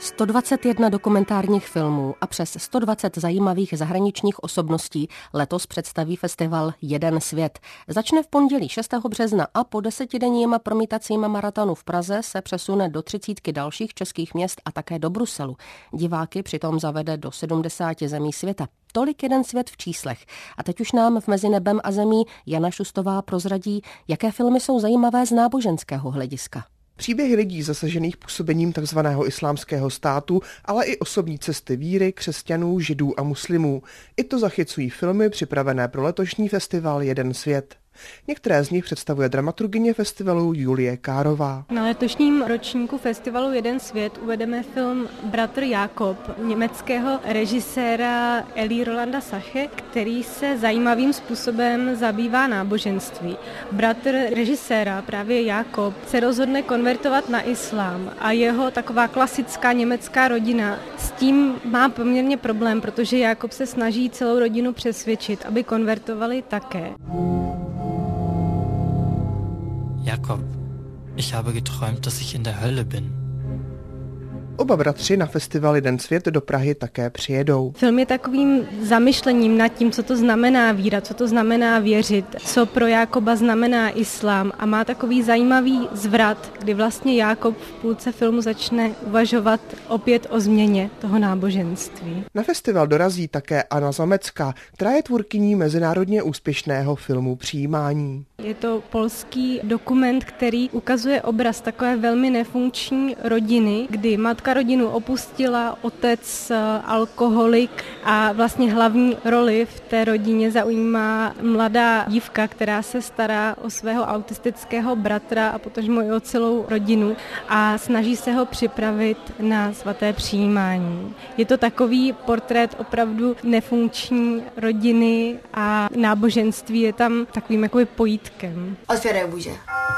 121 dokumentárních filmů a přes 120 zajímavých zahraničních osobností letos představí festival Jeden svět. Začne v pondělí 6. března a po 10denním promítacím maratonu v Praze se přesune do 30 dalších českých měst a také do Bruselu. Diváky přitom zavede do 70 zemí světa. Tolik Jeden svět v číslech. A teď už nám v Mezi nebem a zemí Jana Šustová prozradí, jaké filmy jsou zajímavé z náboženského hlediska. Příběhy lidí zasažených působením tzv. Islámského státu, ale i osobní cesty víry, křesťanů, židů a muslimů. I to zachycují filmy připravené pro letošní festival Jeden svět. Některé z nich představuje dramaturgyně festivalu Julie Kárová. Na letošním ročníku festivalu Jeden svět uvedeme film Bratr Jákob německého režiséra Eli Rolanda Sache, který se zajímavým způsobem zabývá náboženství. Bratr režiséra, právě Jákob, se rozhodne konvertovat na islám a jeho taková klasická německá rodina s tím má poměrně problém, protože Jákob se snaží celou rodinu přesvědčit, aby konvertovali také. Jakob, ich habe geträumt, dass ich in der Hölle bin. Oba bratři na festival Jeden svět do Prahy také přijedou. Film je takovým zamyšlením nad tím, co to znamená víra, co to znamená věřit, co pro Jákoba znamená islám a má takový zajímavý zvrat, kdy vlastně Jákob v půlce filmu začne uvažovat opět o změně toho náboženství. Na festival dorazí také Anna Zamecká, která je tvůrkyní mezinárodně úspěšného filmu Přijímání. Je to polský dokument, který ukazuje obraz takové velmi nefunkční rodiny, kdy matka rodinu opustila, otec alkoholik a vlastně hlavní roli v té rodině zaujímá mladá dívka, která se stará o svého autistického bratra a potažmo i o celou rodinu a snaží se ho připravit na svaté přijímání. Je to takový portrét opravdu nefunkční rodiny a náboženství je tam takovým jakoby pojítkem. Otwieraj buzię.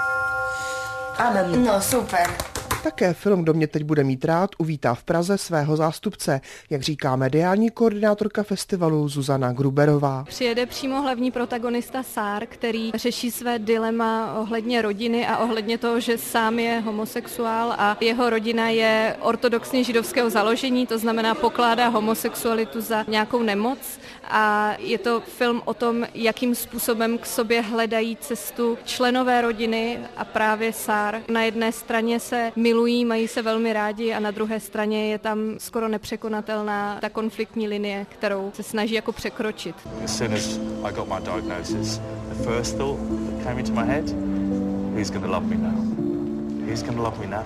Amen. No, super. Také film Kdo mě teď bude mít rád uvítá v Praze svého zástupce, jak říká mediální koordinátorka festivalu Zuzana Gruberová. Přijede přímo hlavní protagonista Sár, který řeší své dilema ohledně rodiny a ohledně toho, že sám je homosexuál a jeho rodina je ortodoxně židovského založení, to znamená pokládá homosexualitu za nějakou nemoc a je to film o tom, jakým způsobem k sobě hledají cestu členové rodiny a právě Sár. Na jedné straně se milují, mají se velmi rádi a na druhé straně je tam skoro nepřekonatelná ta konfliktní linie, kterou se snaží jako překročit. As soon as I got my diagnosis, the first thought that came into my head, who's going to love me now? Who's going to love me now?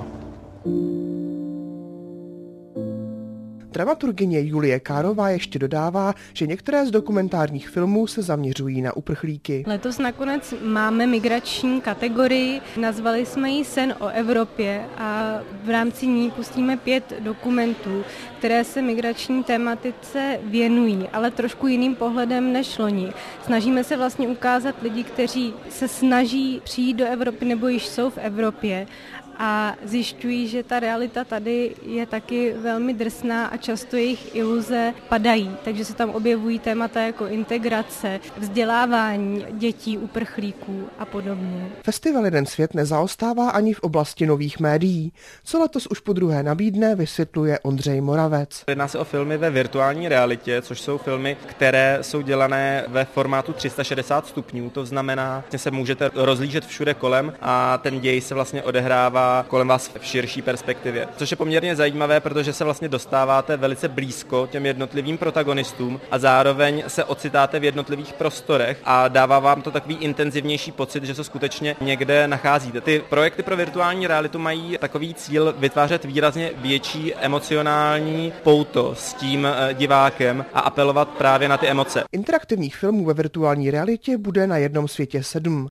Dramaturgyně Julie Kárová ještě dodává, že některé z dokumentárních filmů se zaměřují na uprchlíky. Letos nakonec máme migrační kategorii, nazvali jsme ji Sen o Evropě a v rámci ní pustíme 5 dokumentů, které se migrační tematice věnují, ale trošku jiným pohledem než loni. Snažíme se vlastně ukázat lidi, kteří se snaží přijít do Evropy nebo již jsou v Evropě a zjišťují, že ta realita tady je taky velmi drsná a často jejich iluze padají. Takže se tam objevují témata jako integrace, vzdělávání dětí, uprchlíků a podobně. Festival Jeden svět nezaostává ani v oblasti nových médií. Co letos už podruhé nabídne, vysvětluje Ondřej Moravec. Jedná se o filmy ve virtuální realitě, což jsou filmy, které jsou dělané ve formátu 360 stupňů. To znamená, že se můžete rozlížet všude kolem a ten děj se vlastně odehrává kolem vás v širší perspektivě. Což je poměrně zajímavé, protože se vlastně dostáváte velice blízko těm jednotlivým protagonistům a zároveň se ocitáte v jednotlivých prostorech a dává vám to takový intenzivnější pocit, že se skutečně někde nacházíte. Ty projekty pro virtuální realitu mají takový cíl vytvářet výrazně větší emocionální pouto s tím divákem a apelovat právě na ty emoce. Interaktivních filmů ve virtuální realitě bude na Jednom světě 7.